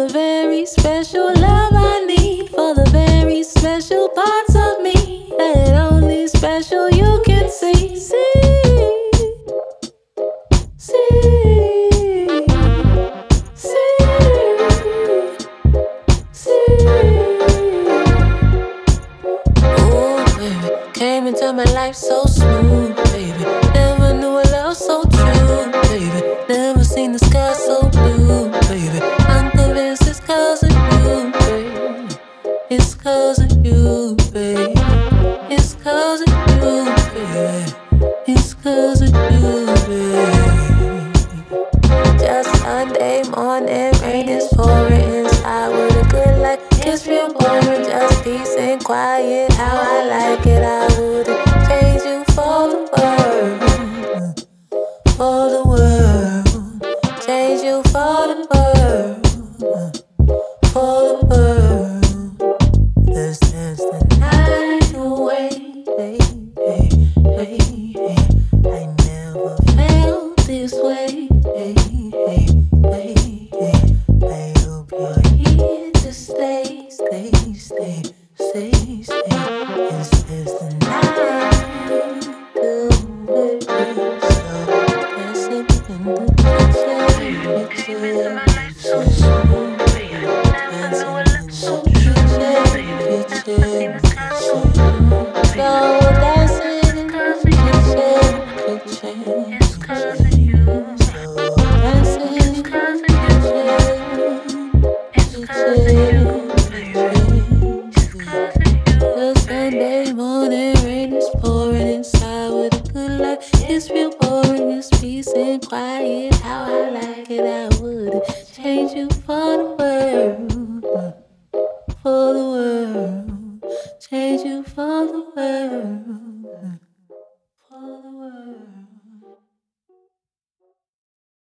the very special love I need, for the very special parts of me that only special you can see. Ooh, baby, came into my life so smooth, baby. Never knew a love so true, baby. Never seen the sky so blue, baby. I'm convinced it's 'cause of you, baby. It's 'cause of you, baby. It's 'cause of you, baby. It's 'cause of you, baby. Just Sunday morning, rain is pouring inside with a good light. It's real boring, just peace and quiet. How I like it, I wouldn't change you for the world. For the world, change you for the world. For the world, let's dance the night away. Hey, hey, hey, hey. I never felt this way. Hey, hey, hey, hey. I hope you're here to stay, stay, stay, stay, stay. Let's dance the night away. So dancing in the kitchen. Came into my life so smooth, baby. Never knew a love so true, baby. Never seen the sky so blue, baby. Dancing in the kitchen. It's 'cause of you. Dancing It's 'cause of you. It's 'cause of you, baby. It's 'cause of the you, Sunday baby. morning rain is pouring inside with a good light. It's real boring, it's peace and quiet. How I like it, I wouldn't change you for the world. For the